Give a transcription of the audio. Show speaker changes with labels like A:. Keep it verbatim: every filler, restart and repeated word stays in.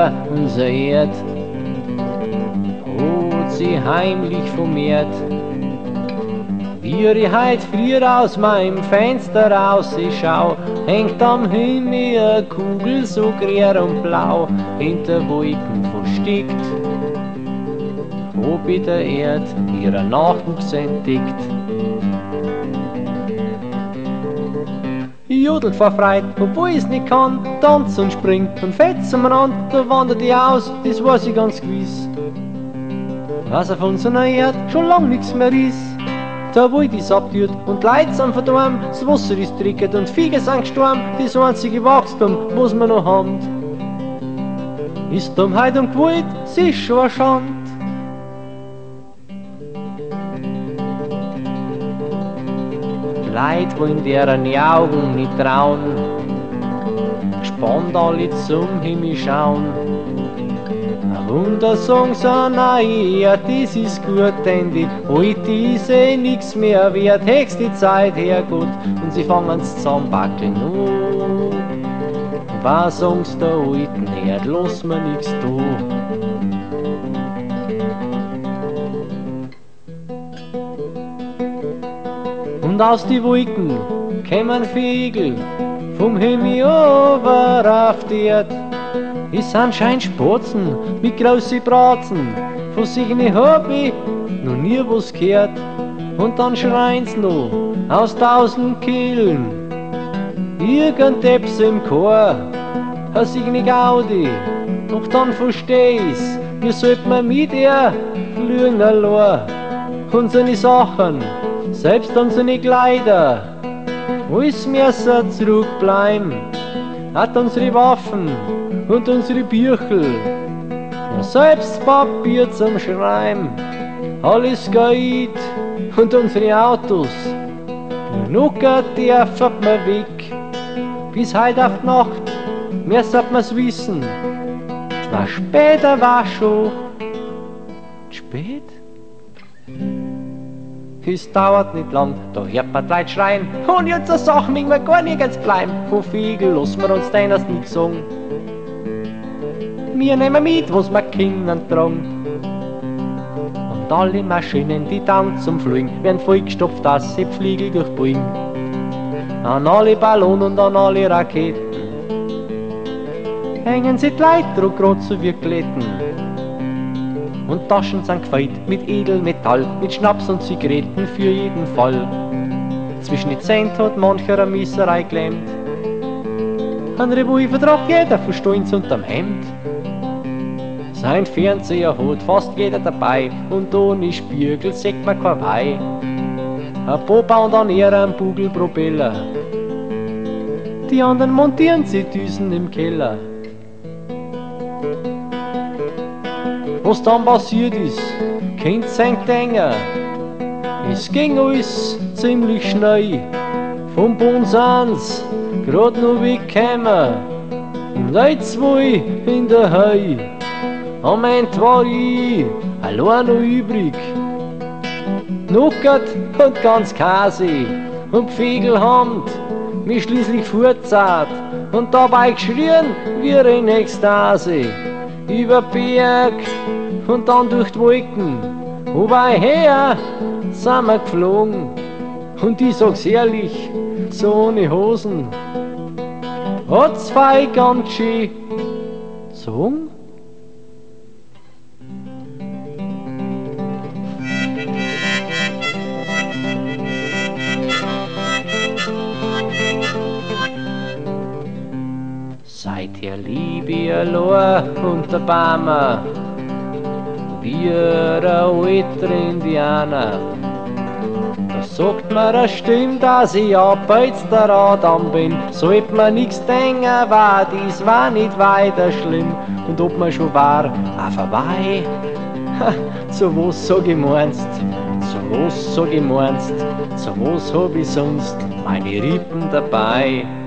A: über unser Erd hat sie heimlich vermehrt. Wie ich heut früher aus meinem Fenster raus schau, hängt am Himmel eine Kugel so grär und blau, hinter Wolken versteckt, hab ich der Erd ihren Nachwuchs entdeckt. Ich jodel vor Freude, obwohl ich's nicht kann, tanz und spring und fetz umeinander, da wandert ich aus, das weiß ich ganz gewiss. Was auf unserer Erde schon lang nix mehr ist, da wo ich das abtürt und Leute sind verdorben, das Wasser ist tricket und Viecher sind gestorben, das einzige Wachstum, was wir noch haben. Ist Dummheit und Gewalt, sie ist schon eine Schande. Leute wollen deren Augen nicht trauen, gespannt alle zum Himmel schauen. Und da sagen sie, nein, ja, das ist gut, denn die heute ist eh nix mehr wert, höchste Zeit, Herrgott, und sie fangen's zusammenbackeln. Oh, was sagst der alten Herd, lass mir nix da. Und aus die Wolken kämen Vögel vom Himmel over auf die Erd. Es sind schein Spatzen mit großen Bratzen, von sich nicht hab ich noch nie was gehört. Und dann schreien's noch aus tausend Kehlen, irgendetwas im Chor, has ich nicht Gaudi, doch dann versteh's, wir sollten wir mit ihr fliegen allein. Unsere Sachen, selbst unsere Kleider, alles müssen zurückbleiben, hat unsere Waffen und unsere Büchel, ja, selbst Papier zum Schreiben, alles geht und unsere Autos, nur nuckert dürfen wir weg, bis heut auf die Nacht, mehr sollt man's wissen, na später war schon spät. Es dauert nicht lang, da hört man die Leute schreien, und jetzt eine Sache, mögen wir gar nirgends bleiben, von Vögel lassen wir uns denn das nicht sagen. Wir nehmen mit, was wir Kindern tragen. Und alle Maschinen, die dann zum Fliegen, werden vollgestopft, dass sie Fliegel durchbringen. An alle Ballonen und an alle Raketen hängen sie die Leute dran, grad so wie Glätten. Und Taschen sind gefüllt mit Edelmetall, mit Schnaps und Zigaretten für jeden Fall. Zwischen die Zähne hat mancher eine Misserei geklemmt. Ein Revolver tragt jeder von Stolz unterm Hemd. Sein Fernseher hat fast jeder dabei und ohne Spiegel sieht man kein Weih. Ein paar bauen an ihren Bugelpropeller, die anderen montieren sie Düsen im Keller. Was dann passiert ist, kennt sein Denker. Es ging alles ziemlich schnell. Vom Bund sind's grad noch weggekommen und jetzt zwei in der Heu. Am Ende war ich allein noch übrig. Nuckert und ganz Käse und Vögel haben mich schließlich fortzahlt und dabei geschrien wie in Ekstase. Über Berg und dann durch die Wolken, wobei her sind wir geflogen. Und ich sag's ehrlich, so ohne Hosen hat's zwei ganz schön gezogen. Seither lieb ich allein unter Bäumen, wie ein alter Indianer. Da sagt mir eine Stimme, dass ich abbeits der Adam bin. Sollte mir nix denken, war dies war nicht weiter schlimm. Und ob man schon war, auch vorbei. Ha, zu was sag ich meinst? Zu was sag ich meinst? Zu was hab ich sonst meine Rippen dabei?